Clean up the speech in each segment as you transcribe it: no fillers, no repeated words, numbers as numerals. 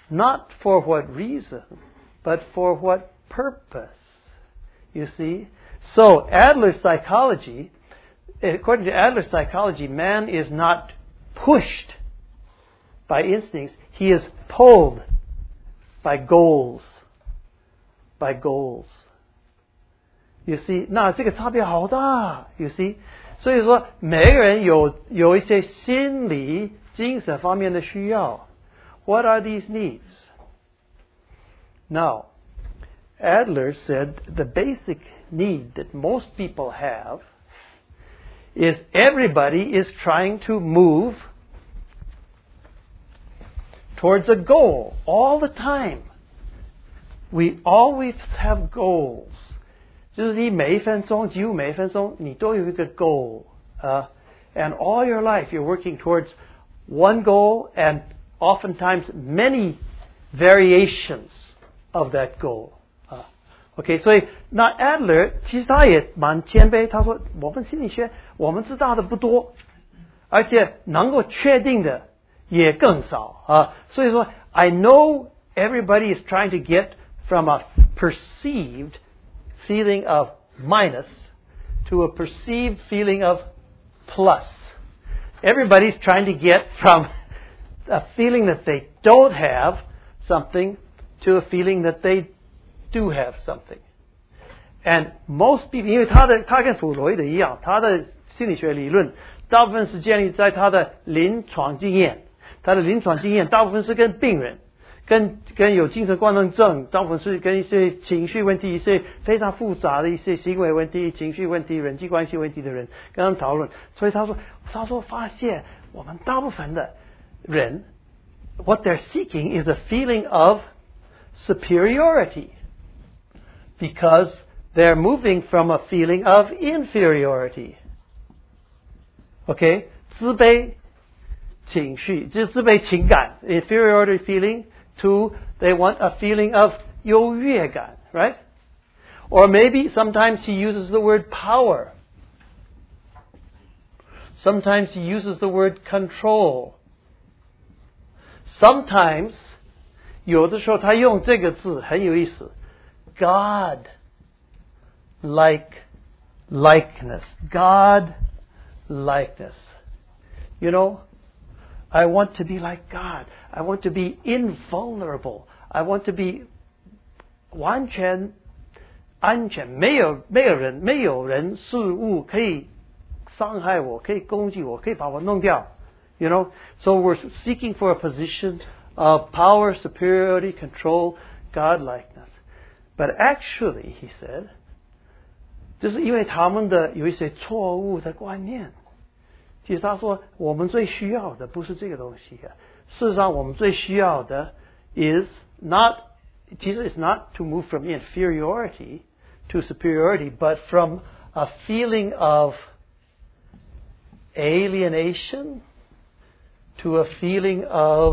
not for what reason, but for what purpose. You see? So, Adler's psychology, according to Adler's psychology, man is not pushed by instincts. He is pulled by goals. By goals. You see? 那这个差别好大 You see? 所以说每个人有一些心理精神方面的需要 What are these needs? Now, Adler said the basic need that most people have is everybody is trying to move towards a goal all the time. We always have goals. 就是你每一分钟，几乎每一分钟，你都有一个 goal. And all your life you're working towards one goal and oftentimes many variations of that goal. OK, 所以那 Adler 其实他也蛮谦卑，他说我们心理学我们知道的不多，而且能够确定的也更少所以说 I know everybody is trying to get from a perceived feeling of minus to a perceived feeling of plus. Everybody's trying to get from a feeling that they don't have something to a feeling that they do have something. And most people, 因为他跟弗洛伊德一样，他的心理学理论大部分是建立在他的临床经验，他的临床经验大部分是跟病人，跟有精神官能症，大部分是跟一些情绪问题，一些非常复杂的一些行为问题、情绪问题、人际关系问题的人跟他们讨论。所以他说发现我们大部分的人 what they're seeking is a feeling of superiority because they're moving from a feeling of inferiority. Okay? 自卑情绪，就是自卑情感 inferiority feeling to they want a feeling of 优越感 right? Or maybe sometimes he uses the word power. Sometimes he uses the word control. Sometimes 有的时候他用这个字很有意思 God likeness. God likeness. You know, I want to be like God. I want to be invulnerable. I want to be 完全安全，没有人事物可以伤害我，可以攻击我，可以把我弄掉。You know, so we're seeking for a position of power, superiority, control, godlikeness. But actually, he said, 就是因为他们的有一些错误的观念。其实他说，我们最需要的不是这个东西事实上，我们最需要的 is not, 其实 it's not to move from inferiority to superiority, but from a feeling of alienation to a feeling of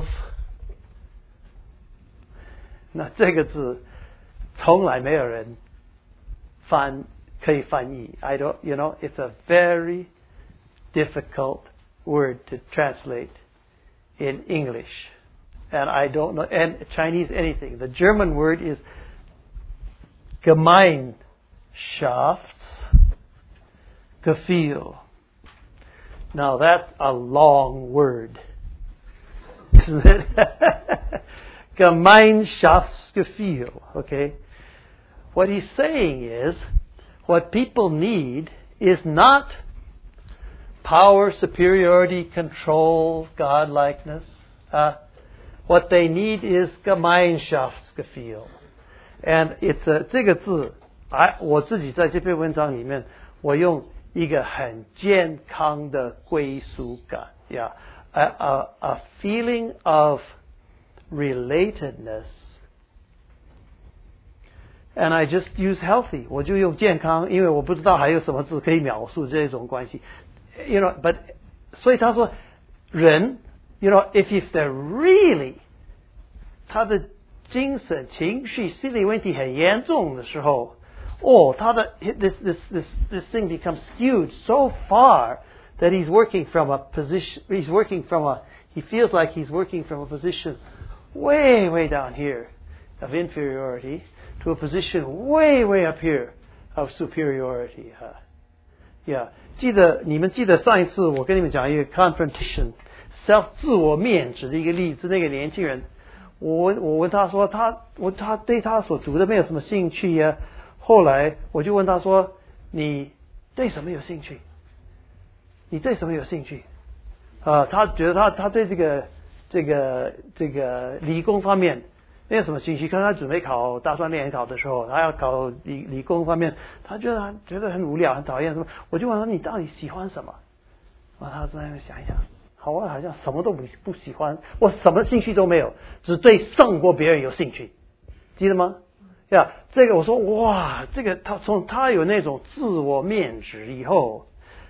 那这个字从来没有人可以翻译 I don't, you know, it's a very difficult word to translate in English. And I don't know, and Chinese anything. The German word is Gemeinschaftsgefühl. Now that's a long word, isn't it? Gemeinschaftsgefühl, okay? What he's saying is, what people need is not power, superiority, control, godlikeness. What they need is Gemeinschaftsgefühl. And it's 这个字，我自己在这篇文章里面，我用一个很健康的归属感 ，yeah, a feeling of relatedness. And I just use healthy. 我就用健康，因为我不知道还有什么字可以描述这种关系。You know, but 所以他说，人 ，you know, if they're really 他的精神情绪心理问题很严重的时候，他的 this thing becomes skewed so far that he feels like he's working from a position way, way down here of inferiority to a position way, way up here of superiority. Yeah. 你们记得上一次我跟你们讲一个 confrontation self 自我面值的一个例子，那个年轻人，我问他说他对他所读的没有什么兴趣呀。后来我就问他说，你对什么有兴趣？你对什么有兴趣？他觉得他对这个理工方面没有什么兴趣，可是他准备考大专联考的时候，他要考理工方面，他觉得很无聊，很讨厌什么。我就问他，你到底喜欢什么？他在那想一想，我好像什么都不喜欢，我什么兴趣都没有，只对胜过别人有兴趣，记得吗？呀，这个我说哇，这个他有那种自我面值以后，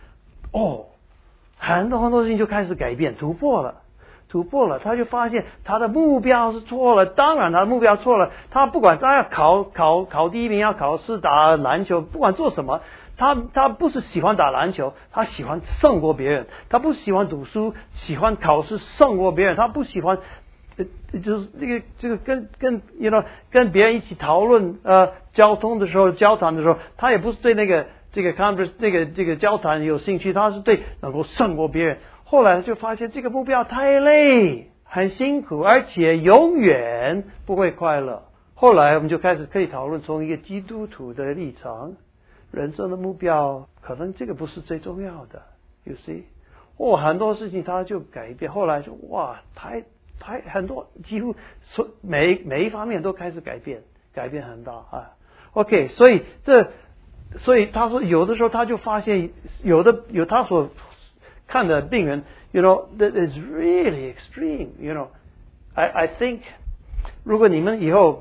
很多事情就开始改变，突破了，他就发现他的目标是错了。当然他的目标错了，他不管他要考第一名，要考试打篮球，不管做什么，他不是喜欢打篮球，他喜欢胜过别人。他不喜欢读书，喜欢考试胜过别人。他不喜欢就是这个跟别人一起讨论交谈的时候，他也不是对这个交谈有兴趣，他是对能够胜过别人。后来就发现这个目标太累，很辛苦，而且永远不会快乐。后来我们就开始可以讨论，从一个基督徒的立场，人生的目标可能这个不是最重要的。You see， 很多事情他就改变。后来就很多，几乎每一方面都开始改变很大啊。OK， 所以他说有的时候他就发现有他所看的病人 that is really extreme. I think 如果你们以后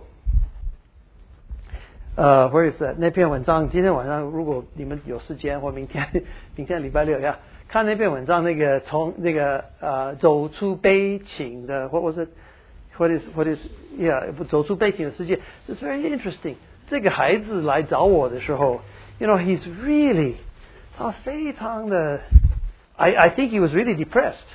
where is that 那篇文章，今天晚上如果你们有时间，或明天礼拜六呀，看那篇文章，那个从那个走出悲情的，或是 what is yeah 走出悲情的世界 ，it's very interesting。这个孩子来找我的时候，he's really 他非常的。I think he was really depressed.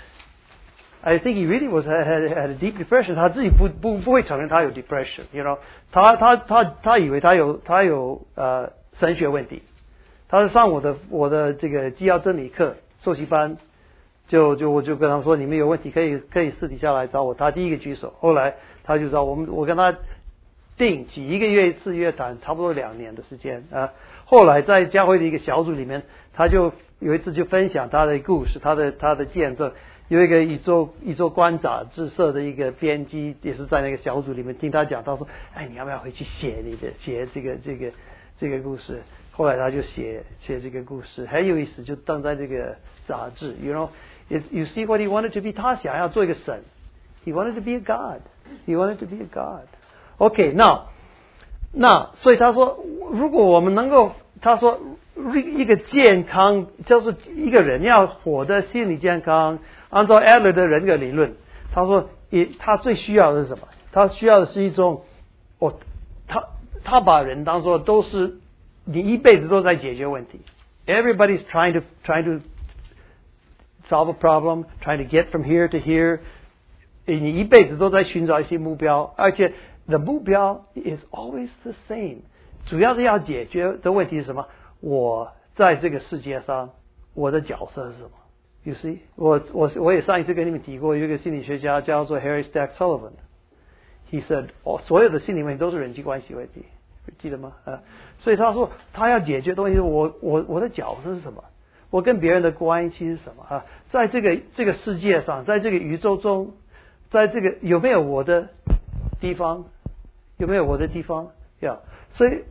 I think he really had a deep depression. 他自己不会承认他有 depression. 他以为他有神学问题。他是上我的这个基要真理课受习班，我就跟他说，你们有问题可以私底下来找我。他第一个举手，后来他就找我跟他定期1个月一次约谈，差不多2年的时间啊。后来在教会的一个小组里面，他就有一次就分享他的故事，他的见证。有一个宇宙观杂志社的一个编辑，也是在那个小组里面听他讲，他说：“你要不要回去写这个故事？”后来他就写这个故事，很有意思，就登在这个杂志。You see what he wanted to be？ 他想要做一个神 ，he wanted to be a God，he wanted to be a God。OK， 那所以他说，如果我们能够，他说一个健康，就是一个人要活得心理健康，按照 Adler 的人格理论，他说他最需要的是什么？他需要的是一种，他把人当作都是你一辈子都在解决问题。Everybody's trying to solve a problem, trying to get from here to here。你一辈子都在寻找一些目标，而且 the 目标 is always the same。主要的要解决的问题是什么？我在这个世界上，我的角色是什么 ？You see， 我也上一次跟你们提过，有一个心理学家叫做 Harry Stack Sullivan。He said， 所有的心理问题都是人际关系问题，记得吗？所以他说他要解决的问题是我的角色是什么？我跟别人的关系是什么？在这个世界上，在这个宇宙中，在这个有没有我的地方？有没有我的地方？ Yeah。所以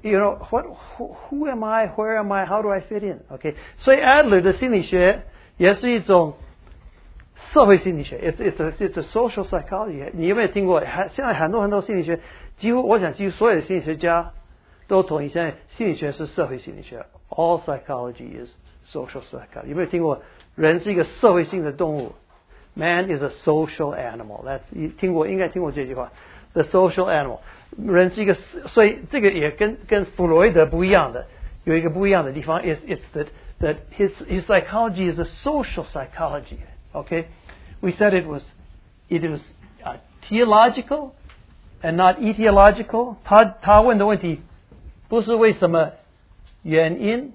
who am I? Where am I? How do I fit in? OK， 所以 Adler 的心理学也是一种社会心理学 ，it's a social psychology。你有没有听过？现在很多心理学，我想几乎所有的心理学家都同意，现在心理学是社会心理学 ，all psychology is social psychology。有没有听过？人是一个社会性的动物 ，Man is a social animal。应该听过这句话 ，the social animal。人是一个，所以这个也跟弗洛伊德不一样的，有一个不一样的地方 ，it's that his psychology is a social psychology。Okay，we said it was theological and not etiological. 他问的问题不是为什么，原因。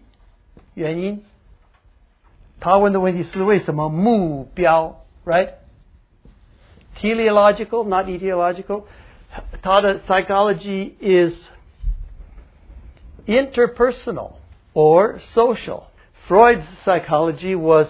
他问的问题是为什么目标 ，right? Teleological, not etiological. 他的 psychology is interpersonal or social. Freud's psychology was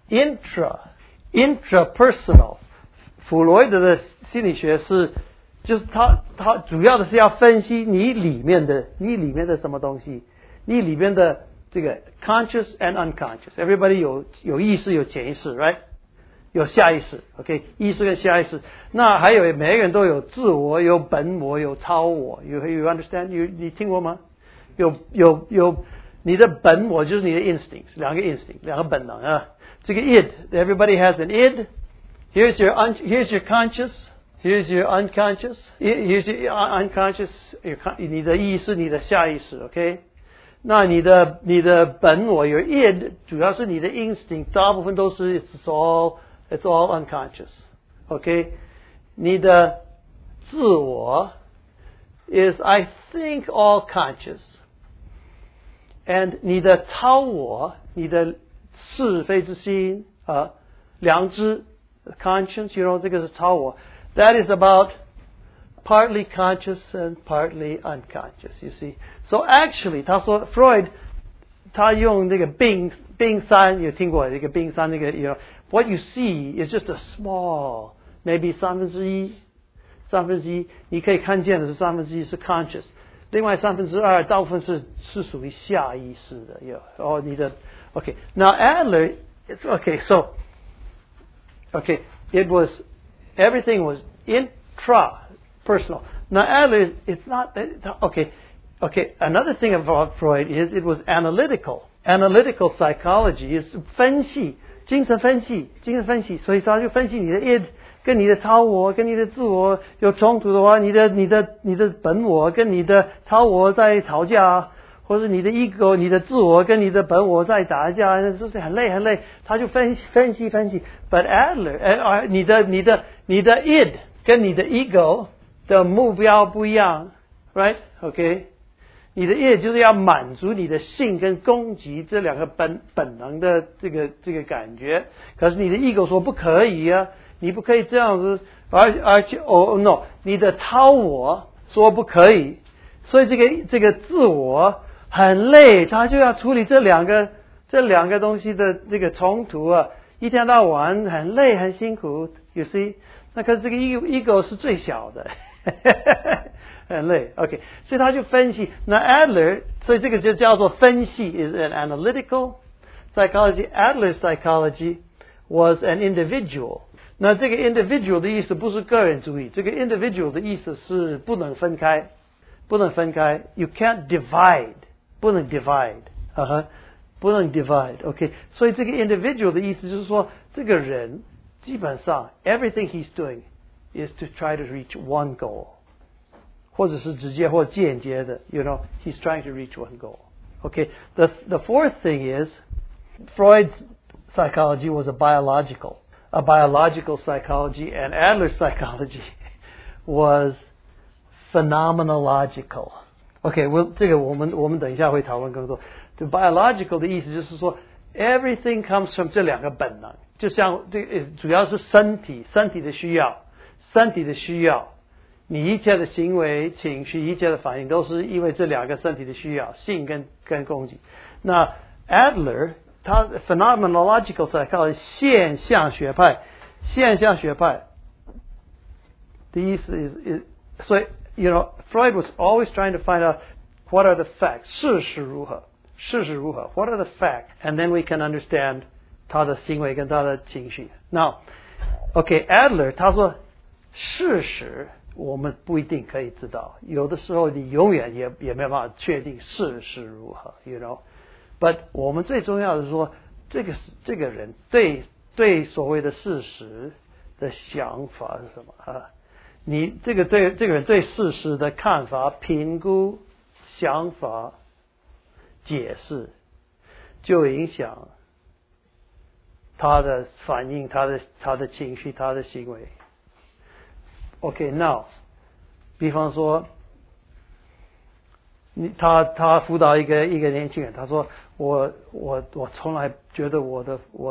intrapersonal. 弗洛伊德的心理学是，就是他主要的是要分析你里面的什么东西，你里面的这个 conscious and unconscious. Everybody 有意识有潜意识 ，right? 有下意识 ，OK， 意识跟下意识。那还有每个人都有自我、有本我、有超我。You understand? 你听过吗？有你的本我就是你的 instincts， 两个本能啊。这个 id，everybody has an id. Here's your conscious. Here's your unconscious. Here's your unconscious. 你的意识，你的下意识 ，OK。那你的本我有 id， 主要是你的 instinct， 大部分都是 it's all unconscious， OK。你的自我 is I think all conscious。And 你的超我，你的是非之心良知 conscience， 这个是超我。That is about partly conscious and partly unconscious, you see. So actually, 他说 Freud 他用那个冰山有听过这个冰山那个 what you see is just a small maybe 1/3，你可以看见的是1/3是 conscious， 另外2/3大部分是属于下意识的你的 OK。 Now Adler okay so okay it was everything was intrapersonal. Now Adler it's not okay another thing about Freud is it was analytical psychology is 分析精神分析，所以他就分析你的 id 跟你的超我跟你的自我有冲突的话，你的本我跟你的超我在吵架，或者你的 ego 你的自我跟你的本我在打架，就是很累，他就分析。But Adler 你的 id 跟你的 ego 的目标不一样 ，right? OK。你的 id 就是要满足你的性跟攻击这两个本能的这个感觉，可是你的 ego 说不可以啊，你不可以这样子，而且no， 你的超我说不可以，所以这个自我很累，他就要处理这两个东西的这个冲突啊，一天到晚很累很辛苦 ，you see， 那可是这个 ego 是最小的。很累 ，OK， 所以他就分析。那 Adler， 所以这个就叫做分析 ，is an analytical psychology. Adler's psychology was an individual. 那这个 individual 的意思不是个人主义，这个 individual 的意思是不能分开。You can't divide， 不能 divide，OK。所以这个 individual 的意思就是说，这个人基本上 everything he's doing is to try to reach one goal。或者是直接或间接的 he's trying to reach one goal. Okay, the fourth thing is Freud's psychology was a biological psychology, and Adler's psychology was phenomenological. Okay, 这个我们等一下会讨论更多。The biological 的意思就是说 everything comes from 这两个本能，就像主要是身体的需要。你一切的行为、情绪、一切的反应都是因为这两个身体的需要，性跟攻击。那 Adler 他 phenomenological psychology 现象学派的意思 is 所以 Freud was always trying to find out what are the facts 事实如何 what are the facts and then we can understand 他的行为跟他的情绪。Now Adler 他说事实我们不一定可以知道，有的时候你永远也没有办法确定事实如何 But 我们最重要的是说，这个人对所谓的事实的想法是什么啊？你这个人对事实的看法、评估、想法、解释，就影响他的反应、他的情绪、他的行为。 OK now， 比方说，他辅导一个年轻人，他说我从来觉得我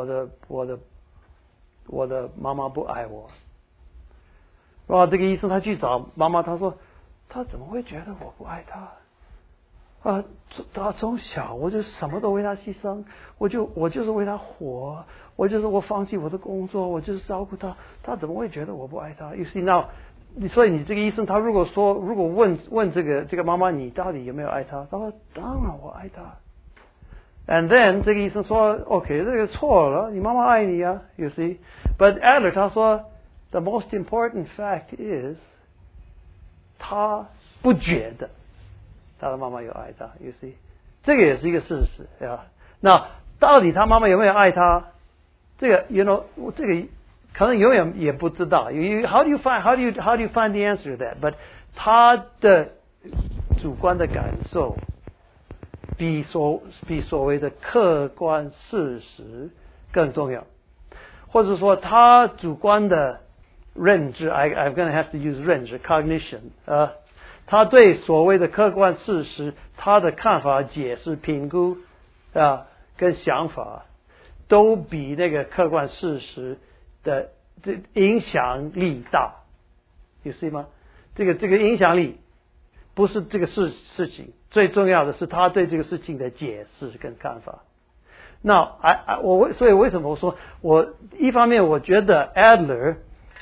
的妈妈不爱我。然后这个医生他去找妈妈，他说他怎么会觉得我不爱他？他从小我就什么都为他牺牲，我就是为他活，我放弃我的工作，我就是照顾他，他怎么会觉得我不爱他 ？You see now， 所以你这个医生他如果问这个妈妈你到底有没有爱他？他说当然我爱他。And then 这个医生说 OK 这个错了，你妈妈爱你啊 ，You see，but Adler 他说 the most important fact is 他不觉得他的妈妈有爱他 ，You see， 这个也是一个事实啊。那到底他妈妈有没有爱他？这个 you know 这个可能永远也不知道。How do you find the answer to that？ But 他的主观的感受比所谓的客观事实更重要，或者说他主观的认知 I'm going to have to use 认知 cognition 他对所谓的客观事实他的看法解释评估跟想法都比那个客观事实的影响力大 You see 吗？这个影响力不是这个事情，最重要的是他对这个事情的解释跟看法。那所以为什么我说我一方面我觉得 Adler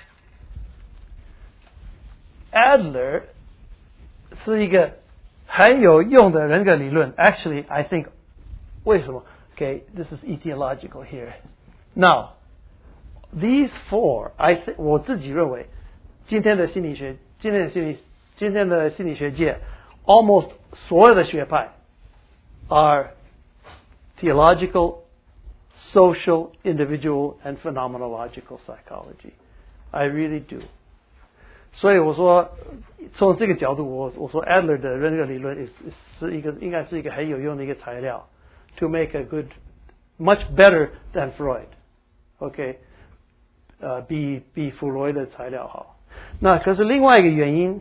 是一个很有用的人格理论。Actually, I think 为什么 ？Okay, this is etiological here. Now, these four,我自己认为，今天的心理学界 ，almost 所有的学派 are theological, social, individual, and phenomenological psychology. I really do. 所以我说，从这个角度，我说 Adler 的人格理论应该是一个很有用的一个材料 ，to make a good, much better than Freud. OK， 比弗洛伊的材料好。那可是另外一个原因，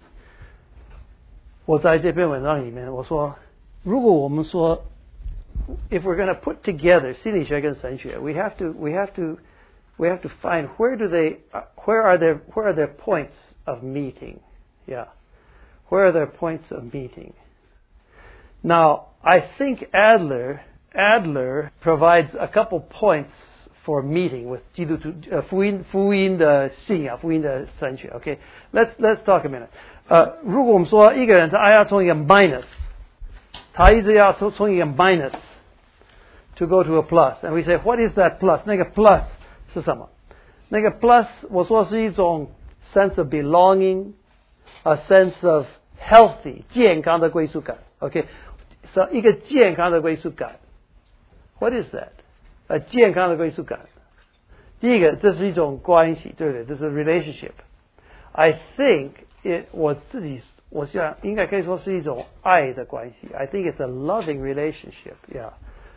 我在这篇文章里面我说，如果我们说 ，if we're going to put together 心理学跟神学 we have to find where are their points of meeting. Yeah. Where are their points of meeting? Now, I think Adler provides a couple points for meeting with 基督徒福音的信仰，福音的神学。Okay, let's talk a minute. 如果我们说一个人他要从一个 minus， 他一直要从一个 minus to go to a plus, and we say what is that plus? 那个 plus 是什么？那个 plus 我说是一种 sense of belonging, a sense of healthy 健康的归属感。OK， so 一个健康的归属感。What is that？ 健康的归属感。第一个，这是一种关系，对不对？这是 relationship。I think 我想应该可以说是一种爱的关系。I think it's a loving relationship. Yeah,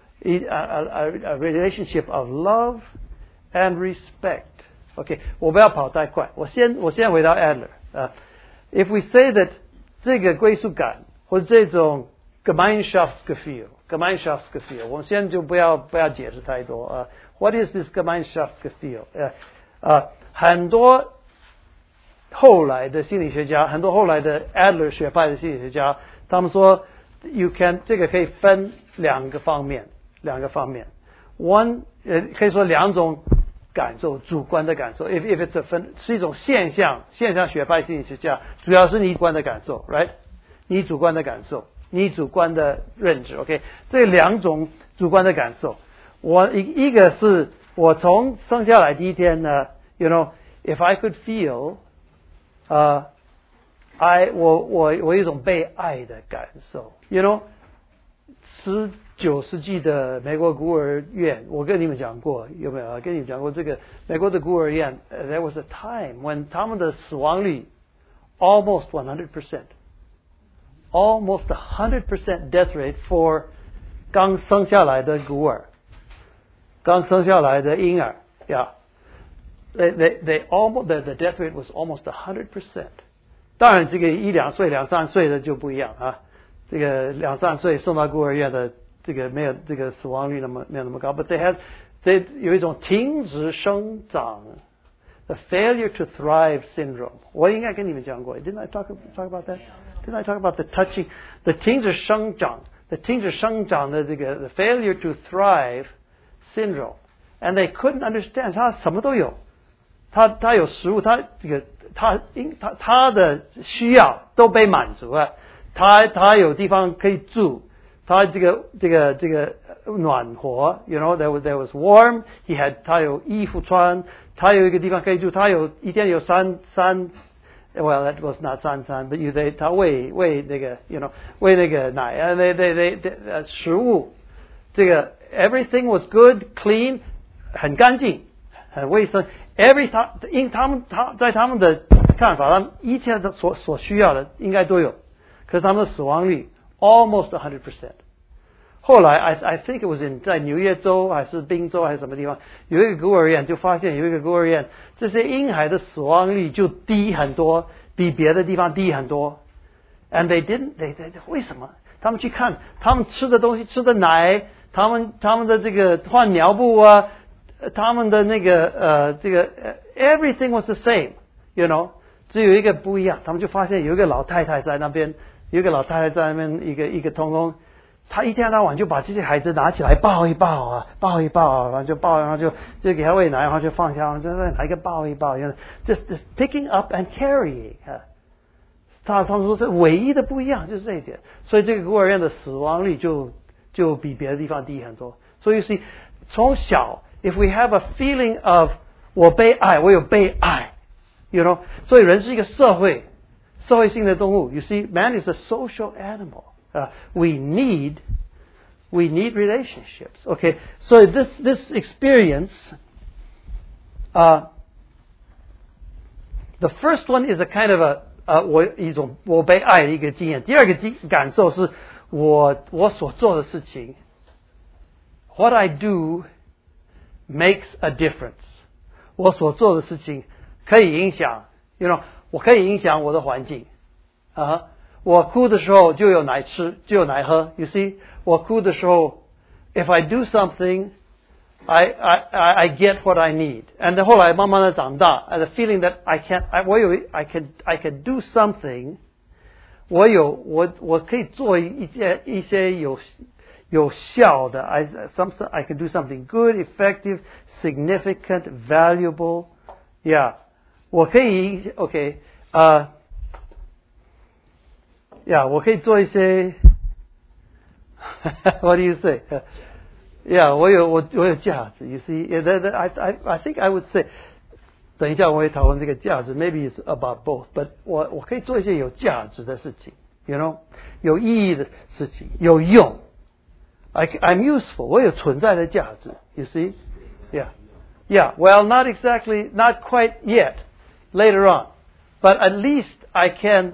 a relationship of love and respect. OK， 我不要跑太快，我先回到 Adler。If we say that 这个归属感或者这种 Gemeinschaftsgefühl， 我们先就不要解释太多。What is this Gemeinschaftsgefühl？ 很多后来的心理学家，很多后来的 Adler 学派的心理学家，他们说这个可以分两个方面。One 可以说两种感受，主观的感受。If it's 是一种现象学派心理学家，主要是你主观的感受 ，right？ 你主观的感受，你主观的认知 ，OK？ 这两种主观的感受，一个是我从生下来第一天呢 ，you know，if I could feel， 我有一种被爱的感受 ，you know。19世纪的美国孤儿院，我跟你们讲过，有没有？跟你们讲过这个美国的孤儿院 ，there was a time when 他们的死亡率 almost 100%， almost 100% death rate for 刚生下来的孤儿，刚生下来的婴儿呀。 they almost the death rate was almost 100%。当然，这个1、2岁、2、3岁的就不一样啊。这个2、3岁送到孤儿院的，这个没有这个死亡率没有那么高。But they 有一种停止生长 ，the failure to thrive syndrome。我应该跟你们讲过 ，Didn't I talk about that? Didn't I talk about the 停止生长的这个 the failure to thrive syndrome？And they couldn't understand， 他什么都有，他有食物，他的需要都被满足了，他有地方可以住，他这个暖和 ，you know there was warm， 他有衣服穿，他有一个地方可以住，他一天有三 well that was not 三餐 but 他喂那个 you know 喂那个奶食物，这个 everything was good clean。很干净，很卫生。在他们的看法，他们一切的所需要的应该都有，可是他们的死亡率 almost 100%。后来 I think it was 在纽约州还是宾州还是什么地方，有一个孤儿院就发现有一个孤儿院，这些婴孩的死亡率就低很多，比别的地方低很多。And they为什么？他们去看他们吃的东西，吃的奶，他们的这个换尿布啊。他们的那个everything was the same, you know， 只有一个不一样。他们就发现有一个老太太在那边，一个童工，他一天到晚就把这些孩子拿起来抱一抱，然后就抱，然后就给他喂奶，然后就放下，然后就拿一个抱一抱 ，just picking up and carrying。他们说这唯一的不一样就是这一点，所以这个孤儿院的死亡率就比别的地方低很多。所以是从小。If we have a feeling of 我被爱，我有被爱 ，you know， 所以人是一个社会性的动物。You see, man is a social animal. We need relationships. Okay, so this experience, the first one is a kind of 一种我被爱的一个经验。第二个感受是我所做的事情 ，what I do。Makes a difference。我所做的事情可以影响 ，you know， 我可以影响我的环境我哭的时候就有奶吃，就有奶喝。You see， 我哭的时候 ，if I do something， I get what I need。And 后来慢慢的长大 ，and the feeling that I can do something， 我可以做一些有效的 I can do something good, effective, significant, valuable. Yeah. 我可以 我可以做一些What do you say? Yeah, 我有价值 You see, I think I would say 等一下我会讨论这个价值 Maybe it's about both. But 我可以做一些有价值的事情 You know, 有意义的事情，有用I'm useful. 我有存在的价值 You see? Yeah. Well, not quite yet. Later on. But at least I can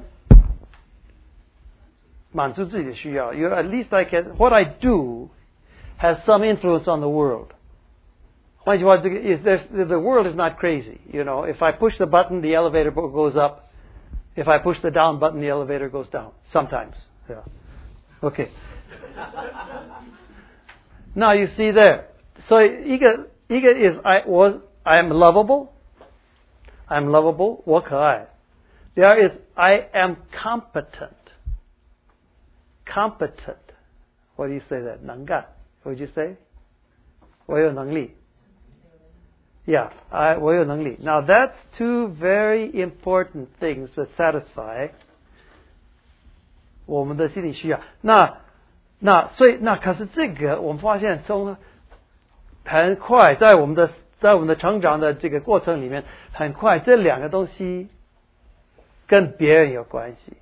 满足自己的需要 At least I can, what I do has some influence on the world. 换句话，这个 the world is not crazy. You know, if I push the button, the elevator goes up. If I push the down button, the elevator goes down. Sometimes. Yeah. Okay. Now you see there. So 一个 is I am lovable. I'm lovable. 我可爱。The other is I am competent. Competent. What do you say that? 能干。What would you say? 我有能力。Yeah, 我有能力。Now that's two very important things that satisfy 我们的心理需要。所以可是这个我们发现很快在我们的成长的这个过程里面，很快这两个东西跟别人有关系，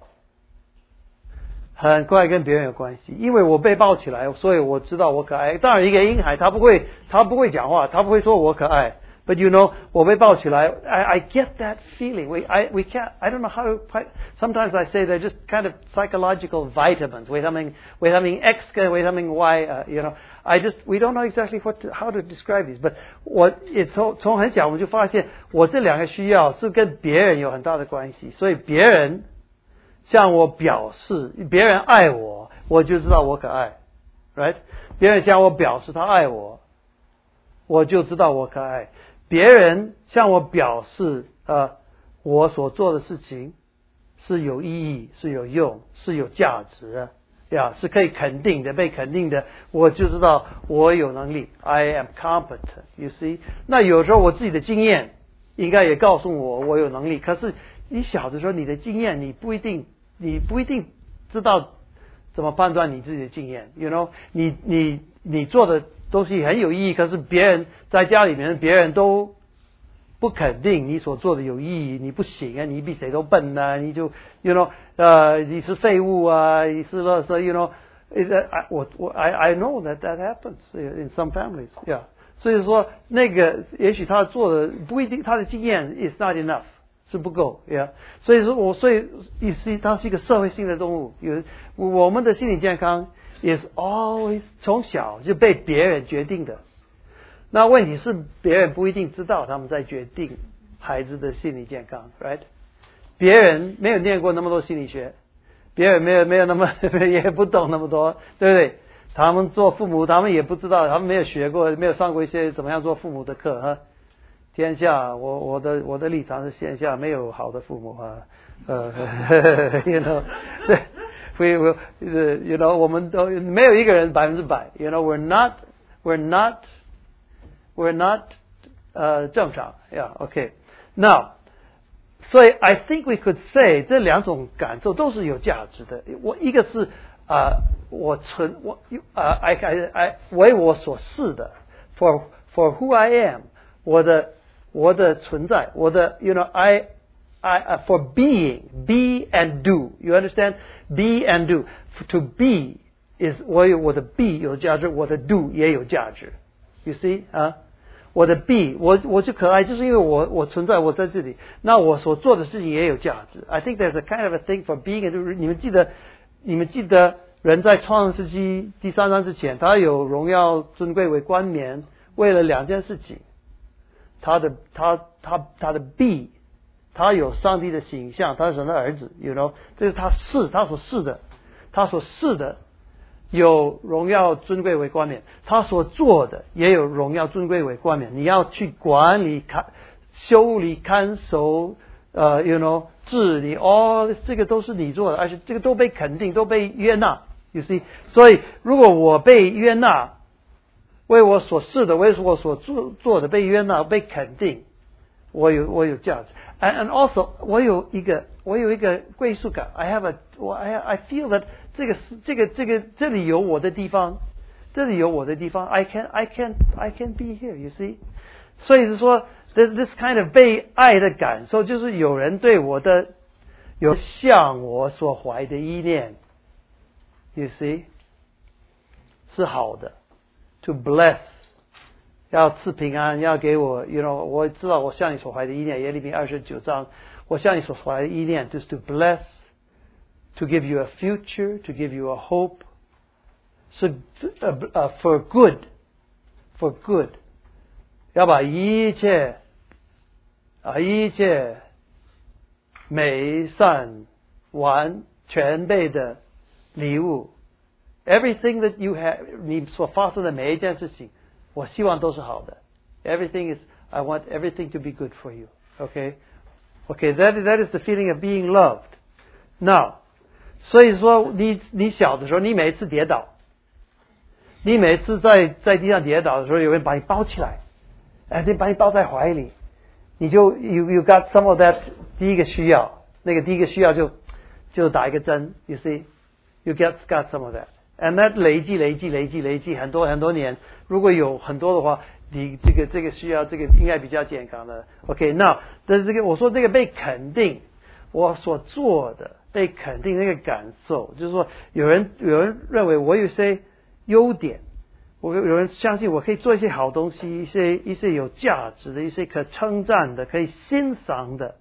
很快跟别人有关系。因为我被抱起来，所以我知道我可爱。当然，一个婴孩他不会讲话，他不会说我可爱， But you know, 我被抱起来 I get that feeling. We can't, I don't know how, sometimes I say they're just kind of psychological vitamins. Vitamin X 跟 vitamin Y, you know, we don't know exactly how to describe these. But 我也从很小我们就发现，我这两个需要是跟别人有很大的关系。所以别人向我表示，别人爱我，我就知道我可爱。Right? 别人向我表示他爱我，我就知道我可爱。别人向我表示我所做的事情是有意义，是有用，是有价值的，是可以肯定的，被肯定的，我就知道我有能力。I am competent. You see? 那有时候我自己的经验应该也告诉我有能力。可是你小的时候，你的经验你不一定知道怎么判断你自己的经验。You know? 你做的东西很有意义，可是别人在家里面，别人都不肯定你所做的有意义，你不行啊，你比谁都笨啊，你就 you know 你是废物啊，你是垃圾 you know I know that happens in some families. Yeah. 所以说那个也许他做的不一定，他的经验 is not enough 是不够 yeah. 所以它是一个社会性的动物。我们的心理健康is always 从小就被别人决定的。那问题是别人不一定知道他们在决定孩子的心理健康 right? 别人没有念过那么多心理学，别人没有那么也不懂那么多，对不对？他们做父母，他们也不知道，他们没有学过，没有上过一些怎么样做父母的课天下我的立场是天下没有好的父母you know 对you know 我们都没有一个人100%。 You know we're not 正常 yeah okay now 所以 I think we could say 这两种感受都是有价值的。一个是为我所是的 for who I am 我的存在，我的 you know I for being be and do you understand be and do to be is 我的 be 有价值，我的 do 也有价值。You see 我的 be 我就可爱，就是因为我存在，我在这里，那我所做的事情也有价值。I think there's a kind of a thing for being and do。 你们记得人在创世纪第3章之前，他有荣耀尊贵为冠冕，为了两件事情。他的 be 他有上帝的形象，他是神的儿子 you know 这是他所是的有荣耀尊贵为冠冕，他所做的也有荣耀尊贵为冠冕。你要去管理修理看守you know 治理这个都是你做的，而且这个都被肯定，都被约纳 you see。 所以如果我被约纳，为我所是的，为我所做的被约纳被肯定，我有价值。And also 我有一个归属感。I feel that 这里有我的地方，这里有我的地方。I can be here. You see， 所以是说 this kind of 被爱的感受，就是有人对我的有向我所怀的意念。You see， 是好的。To bless， 要赐平安，要给我 you know 我知道我向你所怀的意念，耶利米29章，我向你所怀的意念就是 to bless。To give you a future, to give you a hope, so for good， 要把一切美善完全备的礼物 ，everything that you have， 你所发生的每一件事情，我希望都是好的。Everything is, I want everything to be good for you. Okay, that is the feeling of being loved. Now。所以说你小的时候，你每一次跌倒，你每一次在地上跌倒的时候，有人把你抱起来，你把你抱在怀里，你就 you got some of that 第一个需要，那个第一个需要就打一个针 ，you see you got some of that and that 累积很多年，如果有很多的话，你这个需要这个应该比较健康的。OK， 那但是这个我说这个被肯定，我所做的。被肯定那个感受，就是说有人认为我有些优点， 有人相信我可以做一些好东西，一些有价值的，一些可称赞的，可以欣赏的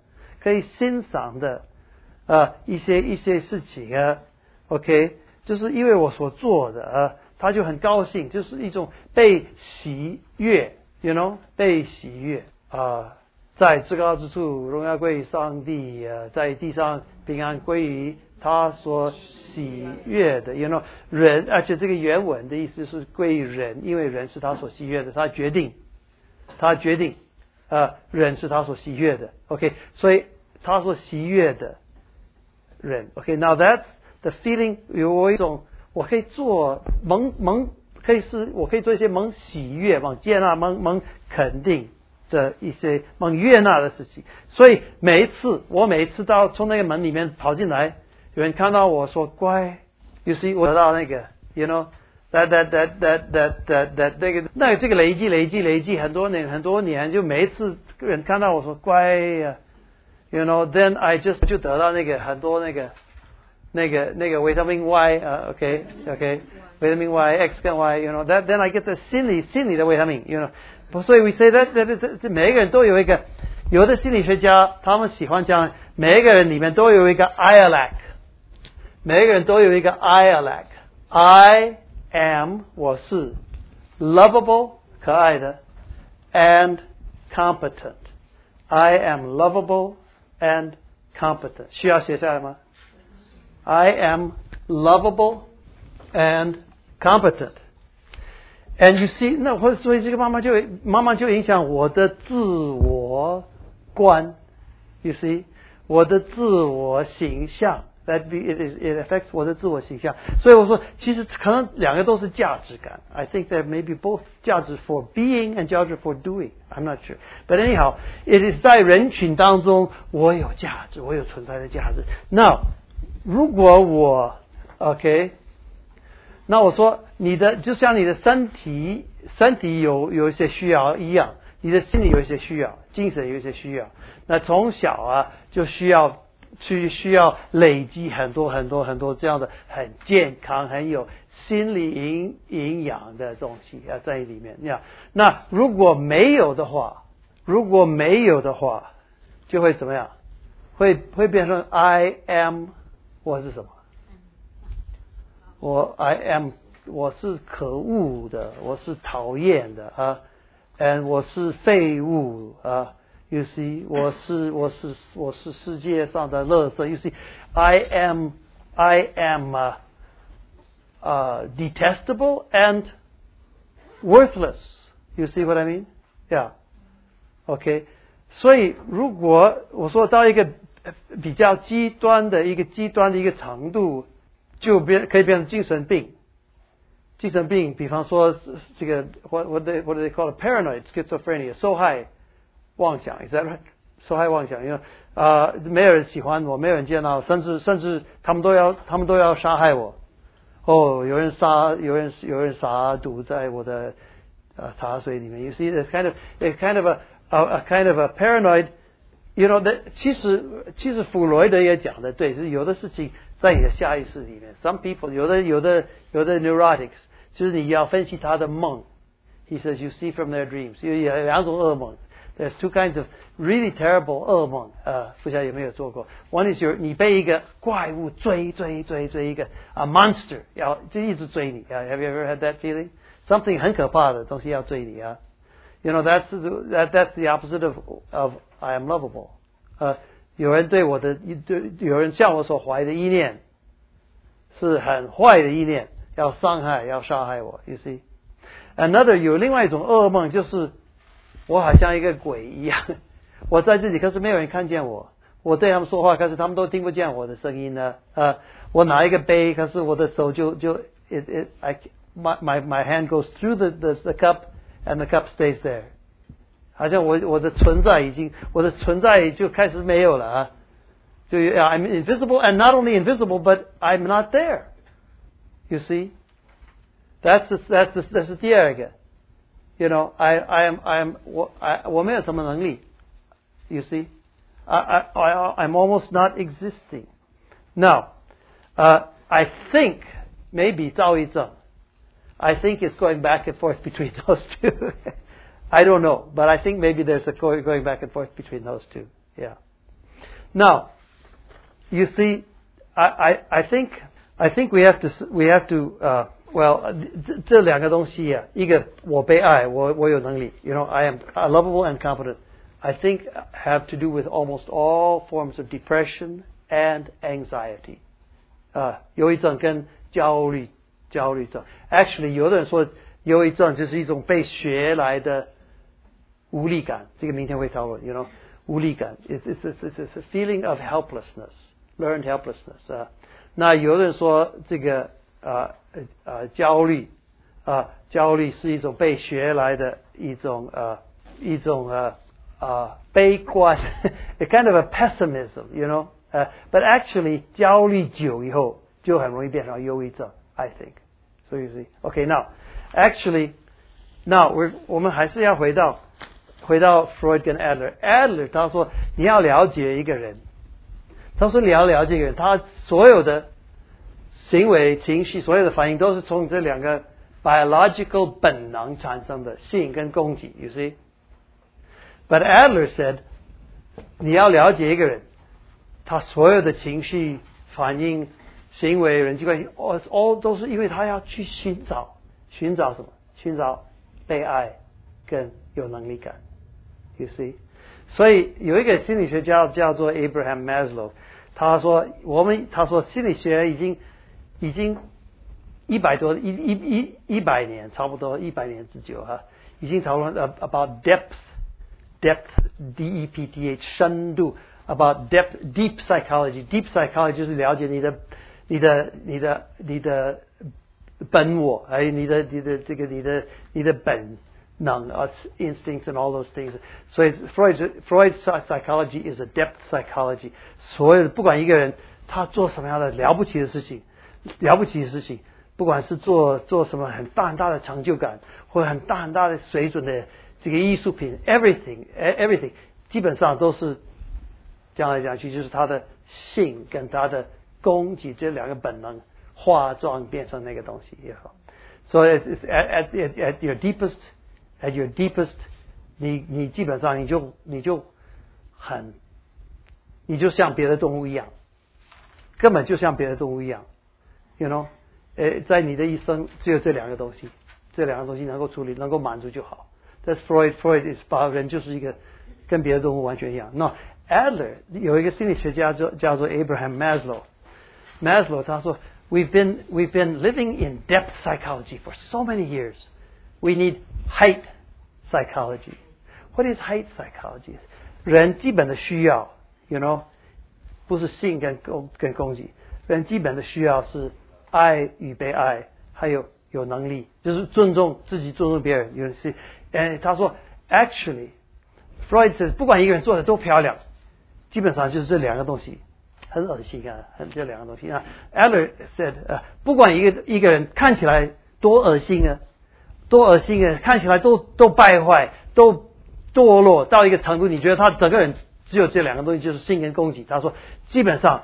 一些事情啊 ，OK， 就是因为我所做的他就很高兴，就是一种被喜悦 ，you know， 被喜悦在至高之处荣耀归于上帝在地上平安归于他所喜悦的 ，you know， 人，而且这个原文的意思是归于人，因为人是他所喜悦的，他决定，人是他所喜悦的 ，OK， 所以他所喜悦的人 ，OK，now that's the feeling， 有一种我可以做我可以做一些蒙喜悦、蒙接纳、蒙肯定的一些蒙悦纳的事情，所以我每一次从那个门里面跑进来，有人看到我说乖，于是我得到那个 ，you know， that 这个累积很多年，就每一次人看到我说乖呀 ，you know，then I就得到那个很多那个维他命 Y OK， 维他命 Y X 跟 Y，you know，then I get the 心理的维他命 ，you know， 所以 we say that 每一个人都有一个，有的心理学家他们喜欢讲，每一个人里面都有一个 IALAC， 每一个人都有一个 IALAC，I am 我是 lovable 可爱的 and competent， I am lovable and competent， 需要写下来吗？I am lovable and competent. And you see， 所以这个慢慢就影响我的自我观 ，you see， 我的自我形象 ，it affects 我的自我形象。所以我说，其实可能两个都是价值感。I think there may be both 价值 for being and 价值 for doing. I'm not sure. But anyhow, it is 在人群当中，我有价值，我有存在的价值。Now，如果我 OK， 那我说就像你的身体有一些需要一样，你的心理有一些需要，精神有一些需要。那从小就需要累积很多这样的很健康、很有心理营养的东西在里面。那如果没有的话，就会怎么样？会变成 I am。我是什么？I am， 我是可恶的，我是讨厌的and 我是废物you see， 我是世界上的垃圾 ，you see，I am detestable and worthless. You see what I mean? Yeah. OK， 所以如果我说到一个比较极端的一个程度，就可以变成精神病。比方说这个 what do they call it? Paranoid schizophrenia， 受害妄想 ，is that right？ 受害妄想，因为没有人喜欢我，没有人见到，甚至他们都要杀害我。有人撒毒在我的茶水里面。You see, it's kind of a paranoid. You know, 其实弗洛伊德也讲的对，是有的事情在你的下意识里面。Some people 有的 neurotics， 就是你要分析他的梦。He says you see from their dreams， 有两种噩梦。There's two kinds of really terrible 噩梦。不晓得有没有做过 ？One is 你被一个怪物追一个monster， 就一直追你。Have you ever had that feeling? Something 很可怕的东西要追你You know, that's the opposite of I am lovable. 有人向我所怀的意念是很坏的意念，要伤害，要杀害我。You see, another 有另外一种噩梦，就是我好像一个鬼一样，我在这里，可是没有人看见我。我对他们说话，可是他们都听不见我的声音呢。我拿一个杯，可是我的手my hand goes through the cup and the cup stays there。好像我的存在就开始没有了就I'm invisible and not only invisible but I'm not there. You see? That's 第二个。You know,我没有什么能力。You see? I'm almost not existing. Now, I think maybe 躁郁症 I think it's going back and forth between those two. I don't know, but I think maybe there's a going back and forth between those two. Yeah. Now, you see, I think we have to well, 这两个东西啊，一个我被爱，我有能力 ，you know, I am lovable and competent. I think have to do with almost all forms of depression and anxiety. 忧郁症跟焦虑症。Actually， 有的人说忧郁症就是一种被学来的无力感，这个明天会讨论 ，you know， 无力感 ，it's a feeling of helplessness, learned helplessness 那有的人说这个焦虑是一种被学来的一种悲观a kind of a pessimism, you know, but actually 焦虑久以后就很容易变成忧郁症 I think. So you see, okay, now我们还是要回到 Freud 跟 Adler 他说你要了解一个人，他说你要了解一个人，他所有的行为情绪所有的反应都是从这两个 biological 本能产生的性跟攻击 you see, but Adler said 你要了解一个人，他所有的情绪反应行为人际关系 all 都是因为他要去寻找什么，寻找被爱跟有能力感 you see. 所以有一个心理学家叫做 Abraham Maslow， 他说心理学已经100年，差不多100年之久已经讨论 about depth D-E-P-T-H 深度 about deep psychology 就是了解你的本我，还有你的本能instincts and all those things. 所以 Freud's psychology is a depth psychology. 所有不管一个人他做什么样的了不起的事情，不管是做什么很大的成就感，或者很大的水准的这个艺术品 everything 基本上都是讲来讲去就是他的性跟他的攻击这两个本能化妆变成那个东西也好。So it's at your deepest 你基本上你就像别的动物一样，根本就像别的动物一样 you know， 在你的一生只有这两个东西能够处理能够满足就好。That's Freud is 把人就是一个跟别的动物完全一样。那 Adler 有一个心理学家叫做 Abraham Maslow 他说 we've been living in depth psychology for so many years. We need height psychology. What is height psychology? 人基本的需要 you know， 不是性跟攻击，人基本的需要是爱与被爱，还有能力，就是尊重自己，尊重别人。有些他说 actually Freud says 不管一个人做的多漂亮，基本上就是这两个东西，很恶心这两个东西啊。Adler said 不管一个人看起来多恶心啊，看起来都败坏，都堕落到一个程度，你觉得他整个人只有这两个东西，就是性跟攻击。他说基本上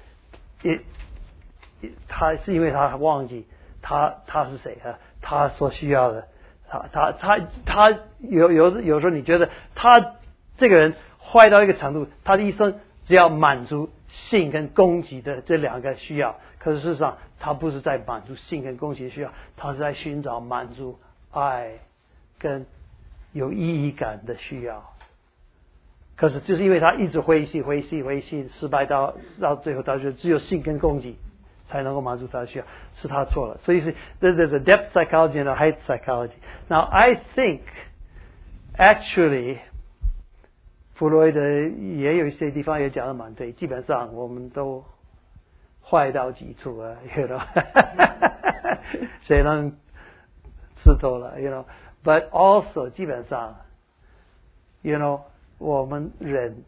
他是因为他忘记他是谁他所需要的，他有时候你觉得他这个人坏到一个程度，他的一生只要满足性跟攻击的这两个需要，可是事实上他不是在满足性跟攻击的需要，他是在寻找满足爱跟有意义感的需要。可是就是因为他一直灰心，失败到最后，他就只有性跟攻击才能够满足他的需要，是他错了。所以是 there's a depth psychology and a height psychology. Now I think actually 弗洛伊德也有一些地方也讲得蛮对，基本上我们都坏到极处了 you know 谁能吃透了 you know but also 基本上 you know 我们人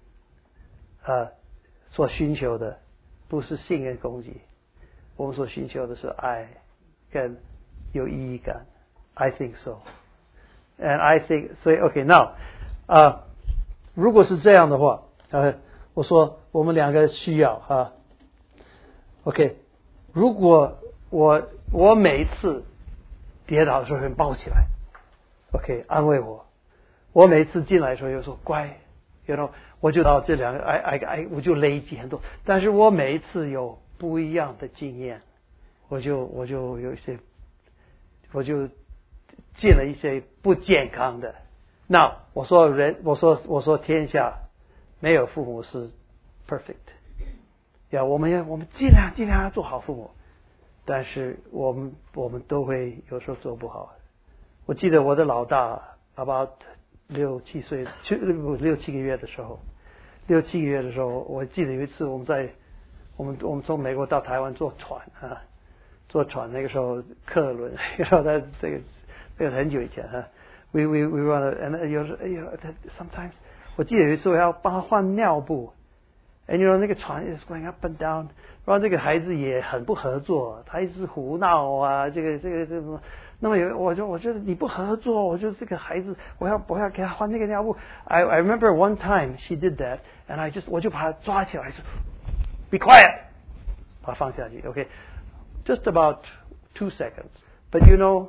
所寻求的不是性跟攻击，我们所寻求的是爱跟有意义感。 I think so. And I think so. Okay, now 如果是这样的话我说我们两个需要OK， 如果我每一次跌倒的时候人抱起来 ，OK 安慰我。我每次进来的时候又说乖 ，you know， 我就到这两个我就累积很多，但是我每一次有不一样的经验，我就有一些，我就进了一些不健康的。那我说天下没有父母是 perfect， 呀，我们尽量要做好父母，但是我们都会有时候做不好。我记得我的老大 about 6、7个月的时候，6、7个月的时候，我记得有一次我们从美国到台湾坐船啊，坐船那个时候客轮，然后在这个很久以前啊 ，we run and 有时 sometimes 我记得有一次我要帮他换尿布 ，and you know 那个船 is going up and down， 然后这个孩子也很不合作，他一直胡闹啊，这个。那么我觉得你不合作，我觉得这个孩子我要给他换那个尿布。I remember one time she did that, and 我就把他抓起来说 ，Be quiet， 把他放下去 ，OK， just about 2 seconds. But you know,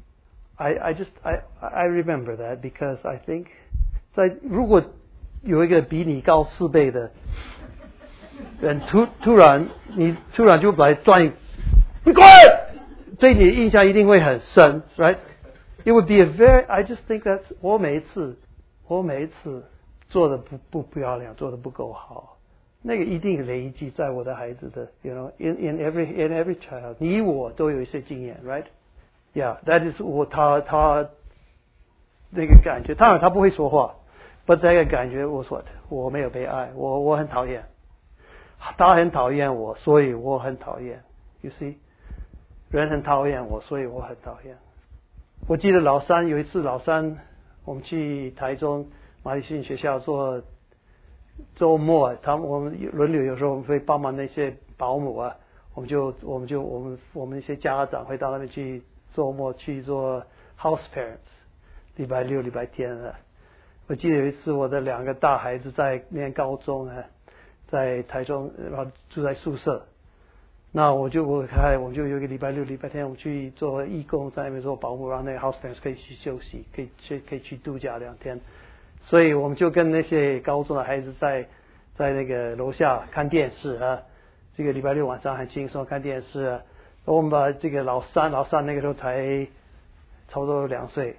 I remember that because I think 如果有一个比你高4倍的人突然就来抓你 ，Be quiet。对你的印象一定会很深 ，right? It would be I just think that 我每一次做的不漂亮，做的不够好，那个一定累积在我的孩子的 ，you know, in every child， 你我都有一些经验 ，right? Yeah, that is 他那个感觉，当然他不会说话 ，but 那个感觉我没有被爱，我很讨厌，他很讨厌我，所以我很讨厌 ，you see。人很讨厌我，所以我很讨厌。我记得有一次我们去台中马里逊学校做周末，我们轮流，有时候我们会帮忙那些保姆啊，我们一些家长会到那边去周末去做 house parents， 礼拜六礼拜天啊。我记得有一次我的2个大孩子在念高中啊，在台中，然后住在宿舍。那我们就有一个礼拜六礼拜天我们去做义工，在那边做保姆，让那个 house parents 可以去休息，可以去度假2天。所以我们就跟那些高中的孩子在那个楼下看电视啊，这个礼拜六晚上很轻松看电视啊。我们把这个老三那个时候才差不多2岁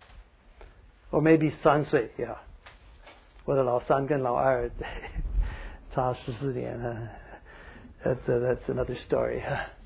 ，or maybe 3岁呀。我的老三跟老二差14年啊。That's another story.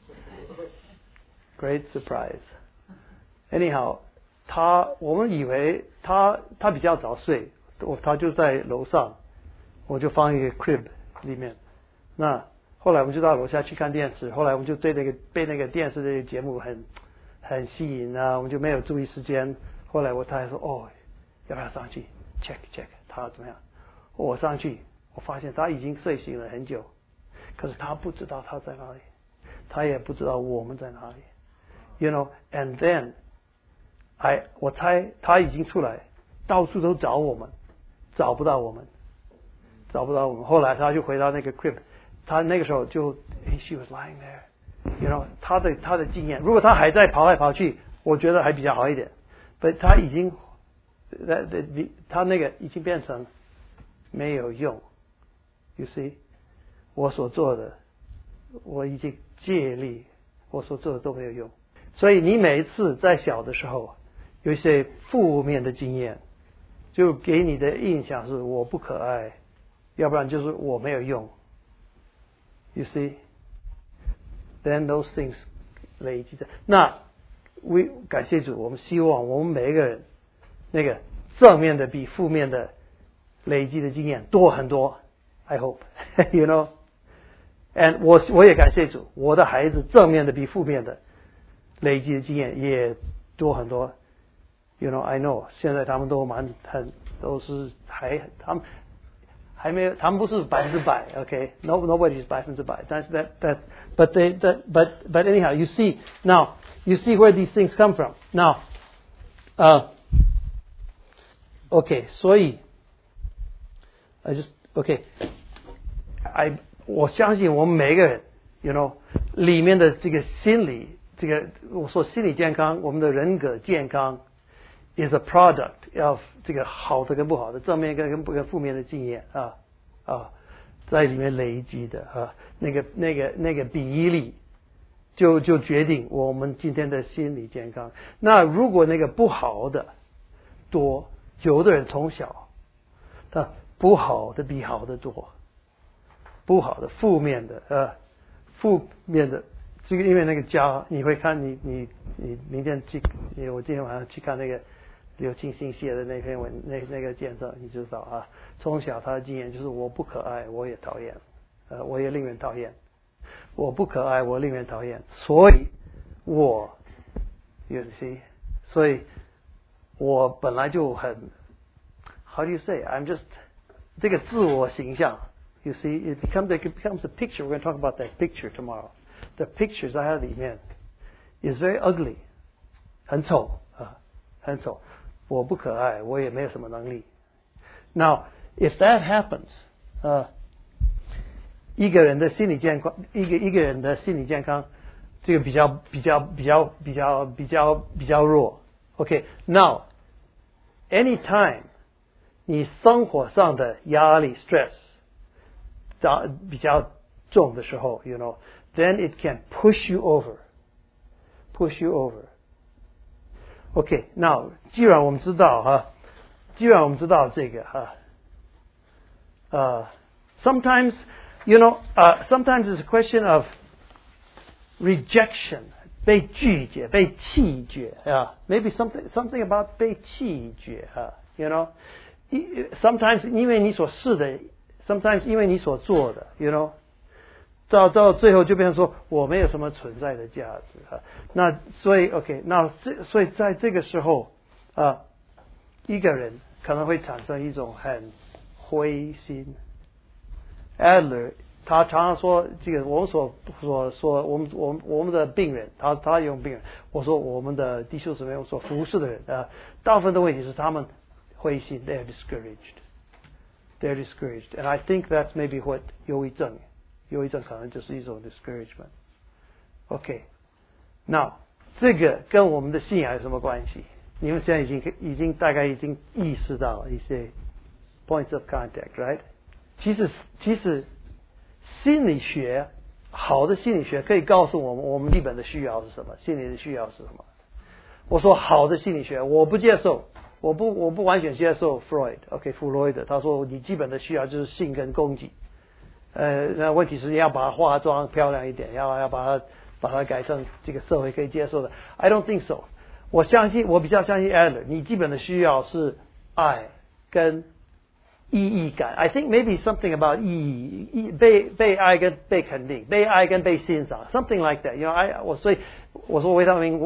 Great surprise. Anyhow, 我们以为他比较早睡，他就在楼上，我就放一个 crib 里面。那后来我们就到楼下去看电视，后来我们就被那个电视的节目很吸引啊，我们就没有注意时间。后来我太太说要不要上去 check 他怎么样？我上去，我发现他已经睡醒了很久。可是他不知道他在哪里，他也不知道我们在哪里 ，you know. And then, 我猜他已经出来，到处都找我们，找不到我们。后来他就回到那个 crib， 他那个时候就 ，she was lying there， you know. 他的经验，如果他还在跑来跑去，我觉得还比较好一点。但他已经，他那个已经变成没有用 ，you see。我所做的，我已经借力，我所做的都没有用。所以你每一次在小的时候有一些负面的经验，就给你的印象是我不可爱，要不然就是我没有用。You see, then those things 累积的。那感谢主，我们希望我们每一个人那个正面的比负面的累积的经验多很多。I hope, you know.And 我也感谢主，我的孩子正面的比负面的累积的经验也多很多。You know, I know， 现在他们都是他们还没有，他们不是100%。Okay, nobody is 100%。但是but anyhow, you see where these things come from. Now, okay， 所以 我相信我们每个人 ，you know， 里面的这个心理这个我说心理健康，我们的人格健康 is a product of 这个好的跟不好的，正面跟负面的经验在里面累积的那个比例就决定我们今天的心理健康。那如果那个不好的多，有的人从小他不好的比好的多，不好的负面的这个因为那个家你会看你明天去，我今天晚上去看那个刘清新写的那篇文那个见证，你知道从小他的经验就是我不可爱我也讨厌，我也令人讨厌，我不可爱我令人讨厌，所以我所以我本来就很 how do you say I'm just 这个自我形象 you see it becomes a picture. We're going to talk about that picture tomorrow. The picture 在它里面 is very ugly 很丑很丑，我不可爱我也没有什么能力。 Now if that happens 一个人的心理健康一个人的心理健康这个比较弱。 OK now anytime 你生活上的压力 stress 比较重的时候 you know then it can push you over. OK now 既然我们知道这个sometimes you know sometimes it's a question of rejection 被拒绝被弃绝maybe something about 被弃绝you know sometimes 因为你所是的 sometimes 因为你所做的 you know到最后就变成说我没有什么存在的价值那所以 OK 那所以在这个时候一个人可能会产生一种很灰心。 Adler 他常常说这个我们所说我们的病人他用病人，我说我们的弟兄姊妹我所服侍的人大部分的问题是他们灰心 they're discouraged and I think that's maybe what 忧郁症可能就是一种 discouragement. OK now 这个跟我们的信仰有什么关系？你们现在已经大概已经意识到一些 points of contact right？ 其实心理学好的心理学可以告诉我们基本的需要是什么，心理的需要是什么。我说好的心理学我不接受，我不完全接受 Freud OK 弗洛伊德他说你基本的需要就是性跟供给那问题是要把它化妆漂亮一点，要把它改成这个社会可以接受的。 I don't think so。 我比较相信 Adler 你基本的需要是爱跟意义感。 I think maybe something about 意义被爱跟被肯定，被爱跟被欣赏 something like that you know 所以我说维他命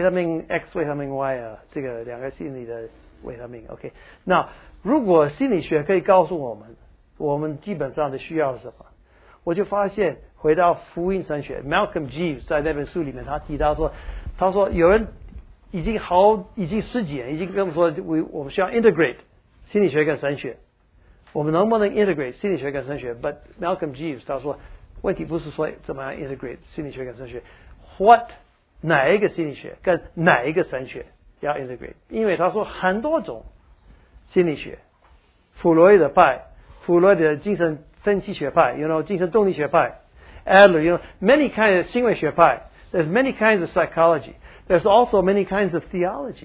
X 维他命 Y 这个两个心理的维他命 OK 那如果心理学可以告诉我们基本上的需要是什么，我就发现回到福音神学 Malcolm Jeeves 在那本书里面他提到说，他说有人已经十几年已经跟我们说我们需要 integrate 心理学跟神学，我们能不能 integrate 心理学跟神学 But Malcolm Jeeves 他说问题不是说怎么样 integrate 心理学跟神学 哪一个心理学跟哪一个神学要 integrate， 因为他说很多种心理学，弗洛伊德派，弗洛伊德精神分析学派 you know 精神动力学派 Adler you know many kinds of 行为学派 there's many kinds of psychology there's also many kinds of theology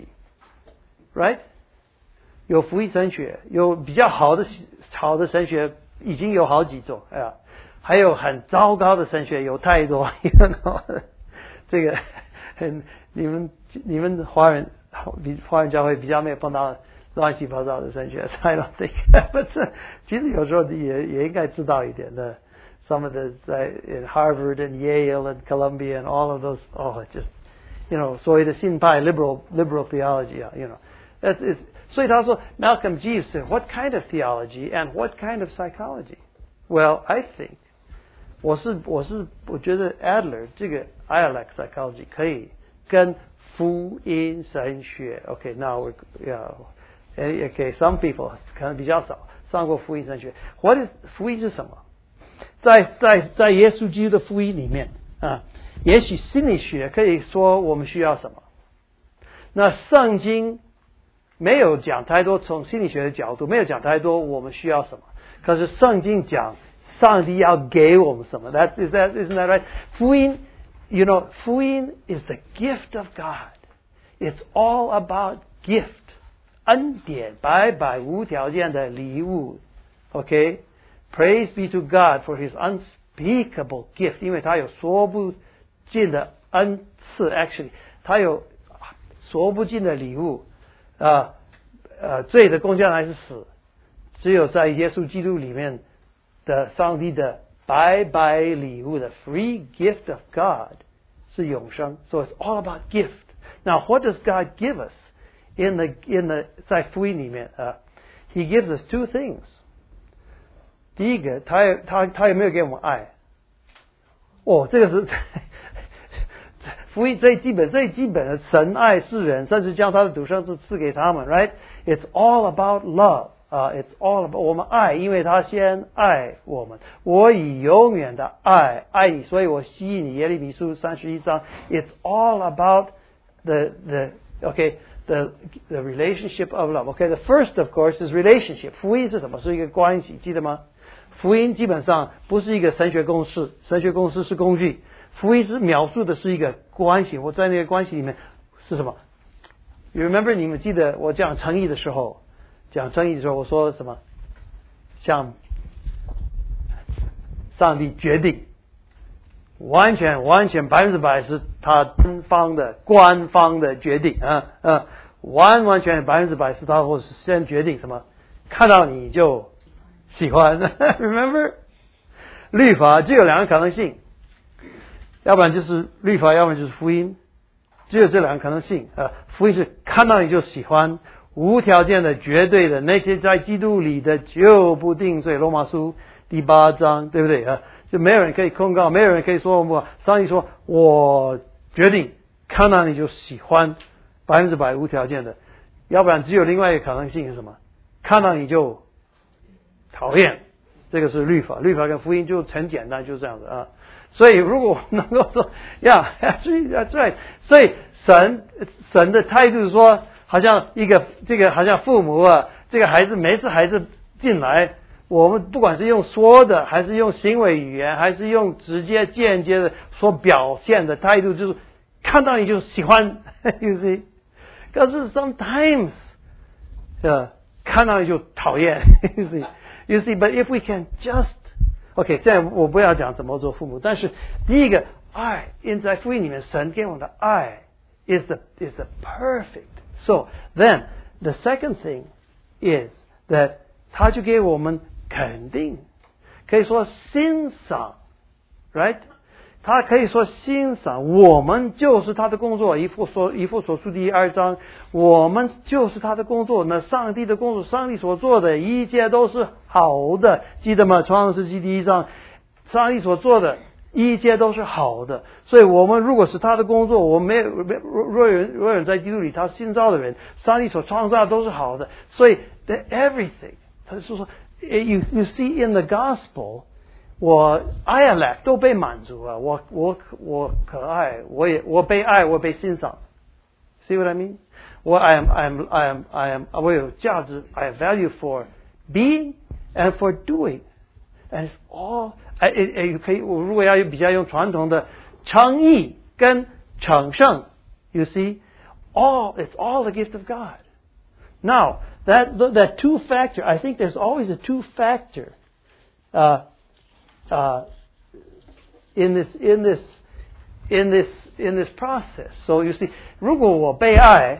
right 有福音神学，有比较好的神学已经有好几种还有很糟糕的神学有太多you know 这个你们华人教会比较没有碰到乱七八糟的神学 I don't think but 其实有时候也应该知道一点的 some of the in Harvard and Yale and Columbia and all of those just you know 所谓的新派 liberal theology you know that's it。 所以他说 Malcolm Jeeves said what kind of theology and what kind of psychology well I think 我觉得 Adler 这个 ILAC psychology 可以跟福音神学 OK now okay some people 可能比较少上过福音神学。 What is 福音是什么？在耶稣基督的福音里面也许心理学可以说我们需要什么，那圣经没有讲太多，从心理学的角度没有讲太多我们需要什么，可是圣经讲上帝要给我们什么。Isn't that right? 福音 福音 is the gift of God. It's all about gift. 恩典，白白无条件的礼物。Okay? Praise be to God for His unspeakable gift. 因为他有说不尽的恩赐 ，actually 他有说不尽的礼物。罪的工价乃是死，只有在耶稣基督里面的上帝的白白礼物的 free gift of God 是永生。So it's all about gift. Now, what does God give us in the 在福音里面He gives us two things. 第一个，他有没有给我们爱？这个是福音最基本的，神爱世人，甚至将他的独生子赐给他们 ，right? It's all about love. It's all about 我们爱，因为他先爱我们。我以永远的爱你，所以我吸引你。耶利米书31章 ，It's all about the relationship of love. Okay, the first of course is relationship. 福音是什么？是一个关系，记得吗？福音基本上不是一个神学公式，神学公式是工具。福音是描述的是一个关系，我在那个关系里面是什么 ？You remember 你们记得我讲诚意的时候，我说什么？向上帝决定，完全100%是他官方的决定完全100%是他或是先决定什么？看到你就喜欢，remember？ 律法只有两个可能性。要不然就是律法，要不然就是福音，只有这两个可能性。福音是看到你就喜欢，无条件的、绝对的，那些在基督里的就不定罪。罗马书第8章，对不对就没有人可以控告，没有人可以说我。上帝说我决定看到你就喜欢，100%无条件的。要不然只有另外一个可能性是什么？看到你就讨厌。这个是律法跟福音就很简单，就这样子所以如果能够说that's right， 所以神的态度是说，好像好像父母这个孩子每次孩子进来，我们不管是用说的，还是用行为语言，还是用直接间接的所表现的态度，就是看到你就喜欢，you see。可是 sometimes 看到你就讨厌，you see。But if we can just OK， 这样我不要讲怎么做父母，但是第一个爱，在福音里面，神给我们的爱 is the perfect. So then the second thing is that 他就给我们肯定，可以说欣赏 ，right？ 他可以说欣赏，我们就是他的工作。以弗所书第2章，我们就是他的工作。那上帝的工作，上帝所做的一切都是好的，记得吗？创世纪第1章，上帝所做的一切都是好的。所以我们如果是他的工作，我们若有人在基督里，他新造的人，上帝所创造的都是好的。所以 everything， 他是说 you see in the gospel。我 ILAC 都被满足了，我可爱，我被爱，我被欣赏。See what I mean? 我有价值 ，I have value for being and for doing, and it's all 可以，我如果要比较用传统的诚意跟成圣 ，you see, it's all the gift of God. Now that two factor, I think there's always a two factor. In this process, so you see, 如果我被爱，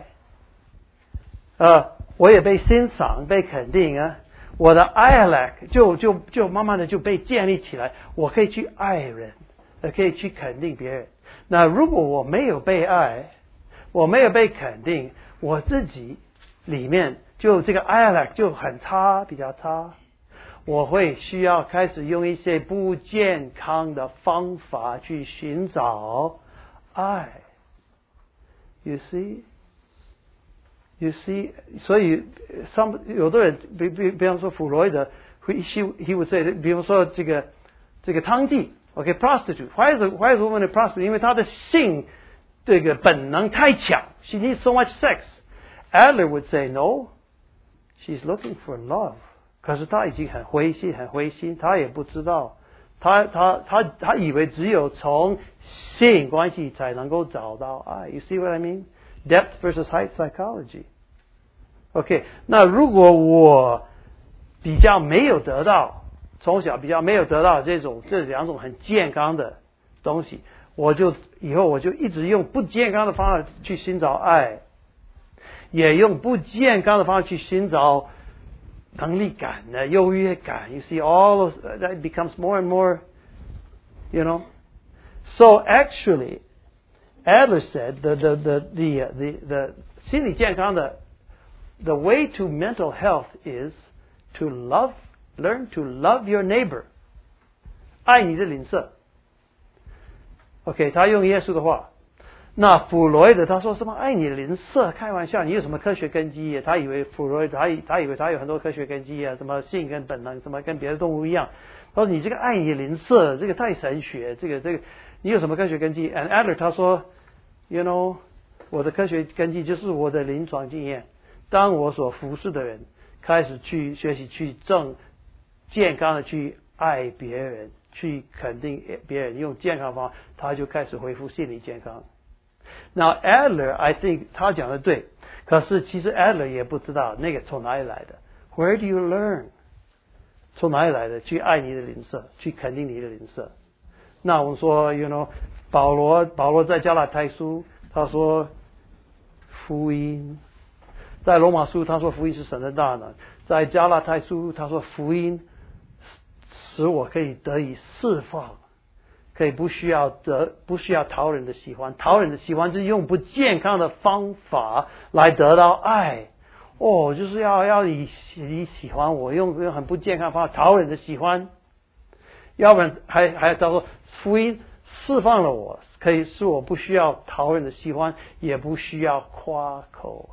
我也被欣赏、被肯定我的 ILAC 就慢慢的就被建立起来，我可以去爱人，可以去肯定别人。那如果我没有被爱，我没有被肯定，我自己里面就这个 ILAC 就很差，比较差。我会需要开始用一些不健康的方法去寻找爱。You see， 所以有的人，比方说弗洛伊德，he would say， 比方说这个汤剂 Okay, prostitute. Why is a woman a prostitute? 因为她的性这个本能太强。She needs so much sex. Adler would say, no, she's looking for love. 可是她已经很灰心，她也不知道，她以为只有从性关系才能够找到爱。You see what I mean? Depth versus height psychology. OK, 那如果我比较没有得到，从小比较没有得到这两种很健康的东西，以后我就一直用不健康的方法去寻找爱，也用不健康的方法去寻找能力感的优越感。You see, all of that becomes more and more, you know. So actually, Adler said the 心理健康的 the way to mental health is to learn to love your neighbor. 爱你的邻舍。OK, 他用耶稣的话。那弗洛伊德他说什么爱你的邻舍？开玩笑，你有什么科学根基？他以为弗洛伊德他以为他有很多科学根基啊，什么性跟本能，什么跟别的动物一样。他说你这个爱你的邻舍，这个太神学，这个你有什么科学根基 ？And Adler 他说 ，You know， 我的科学根基就是我的临床经验。当我所服侍的人开始去学习去健康的去爱别人，去肯定别人，用健康方法，他就开始恢复心理健康。Now Adler, I think 他讲的对，可是其实 Adler 也不知道那个从哪里来的。Where do you learn？ 从哪里来的？去爱你的邻舍，去肯定你的邻舍。那我们说 ，you know， 保罗在加拉太书他说福音，在罗马书他说福音是神的大能，在加拉太书他说福音使我可以得以释放。可以不需要讨人的喜欢，讨人的喜欢就是用不健康的方法来得到爱。哦，就是要你喜欢我，用很不健康的方法讨人的喜欢，要不然还他说福音释放了我，可以使我不需要讨人的喜欢，也不需要夸口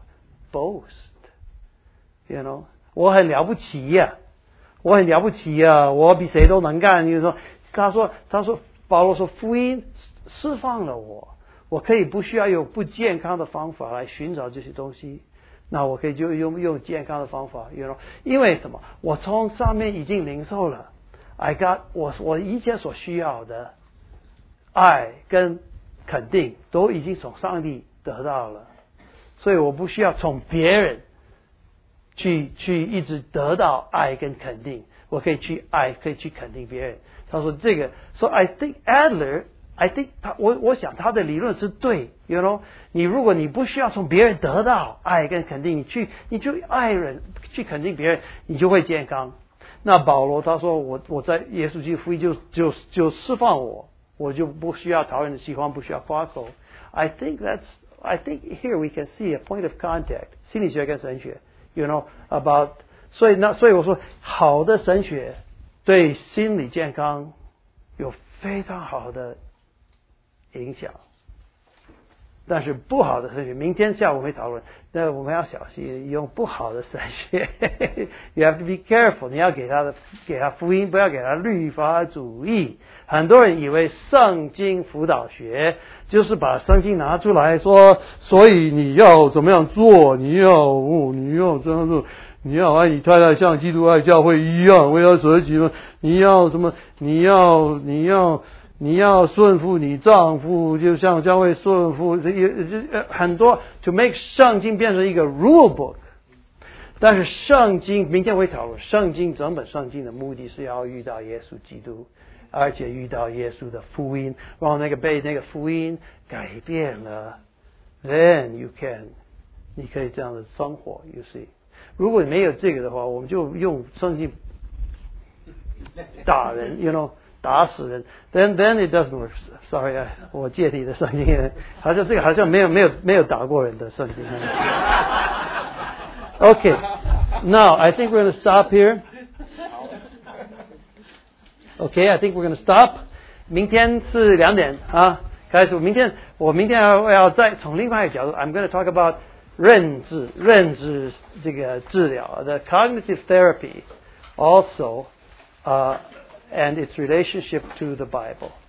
boast，you know， 我很了不起呀，我比谁都能干。就是说，他说。保罗说福音释放了我可以不需要用不健康的方法来寻找这些东西，那我可以就用健康的方法 you know， 因为什么？我从上面已经领受了 I got 我一切所需要的爱跟肯定都已经从上帝得到了，所以我不需要从别人去一直得到爱跟肯定，我可以去爱，可以去肯定别人。他说这个 ，So I think Adler， I think 我想他的理论是对 ，you know， 如果你不需要从别人得到爱跟肯定，你就爱人，去肯定别人，你就会健康。那保罗他说我在耶稣基督福音就释放我就不需要讨人的喜欢，不需要夸口。I think here we can see a point of contact， 心理学跟神学 ，you know about， 所以我说好的神学。对心理健康有非常好的影响，但是不好的神学，明天下午会讨论。那我们要小心用不好的神学，You have to be careful。你要给他福音，不要给他律法主义。很多人以为圣经辅导学就是把圣经拿出来说，所以你要怎么样做，你要这样做。你要爱你太太像基督爱教会一样，为他舍己吗？你要什么？你要顺服你丈夫，就像教会顺服。很多 to make 圣经变成一个 rule book， 但是圣经明天会讨论，整本圣经的目的是要遇到耶稣基督，而且遇到耶稣的福音，然后被那个福音改变了 ，then你可以这样的生活 ，you see。如果没有这个的话，我们就用圣经打人 ，you know， 打死人。Then it doesn't work. Sorry， 我借你的圣经，好像这个好像没有打过人的圣经。Okay, now I think we're going to stop here. Okay, I think we're going to stop. 明天是2点啊，开始。我明天要再从另外一个角度 ，I'm going to talk about。认知这个治疗的 cognitive therapy also and its relationship to the Bible.